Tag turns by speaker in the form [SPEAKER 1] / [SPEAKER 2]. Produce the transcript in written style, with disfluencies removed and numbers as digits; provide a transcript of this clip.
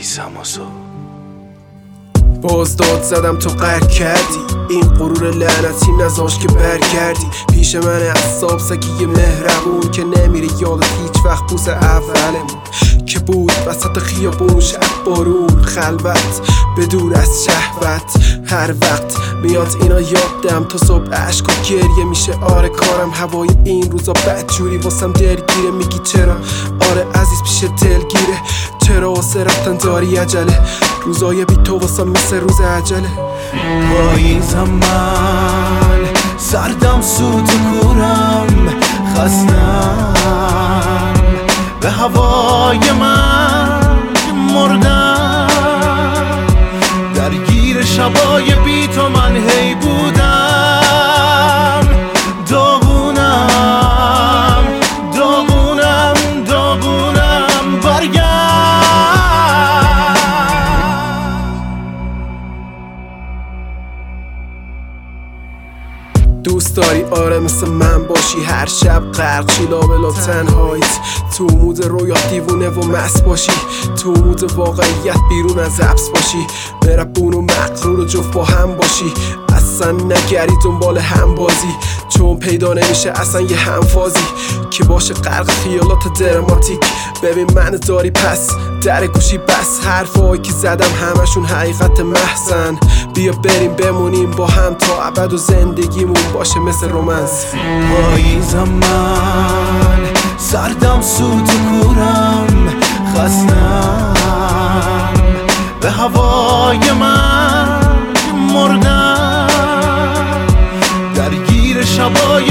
[SPEAKER 1] پاییزمازو
[SPEAKER 2] باز داد زدم تو قهر کردی، این غرور لعنتی نذاش که برگردی پیش من عصاب سگی مهربون که نمیری یادت هیچ وقت بوس اولمون که بود وسط خیابون شب بارون خلوت به دور از شهوت. هر وقت میاد اینا یادم تا صبح عشق و گریه میشه. آره کارم هوای این روزا بدجوری واسم دلگیره. میگی چرا؟ آره عزیز پیش دلگیره. چرا واسه رفتن داری عجله؟ روزای بی تو واسم مثل روز عجله.
[SPEAKER 3] پاییزم من سردم سوت کورم خستم به هوای من مردم درگیر شبای بی تو من هی بودم داغونم داغونم داغونم برگرد.
[SPEAKER 2] دوست داری آره مثل من باشی هر شب غرق شی لابلا تنهاییت تو مود رویا دیوونه و مست باشی تو مود واقعیت بیرون از حبس باشی مربون و مغرور و جفت با هم باشی اصلا نگری دنبال هم بازی چون پیدا نمیشه اصلا یه همفازی که باشه غرق خیالات دراماتیک. ببین من داری پس در گوشی بس حرفایی که زدم همشون حقیقت محضن. بیا بریم بمونیم با هم تا ابد و زندگیمون باشه مثل رومنس.
[SPEAKER 3] پاییزم من سردم سوت کورم خستم به هوای من مردم درگیر شبای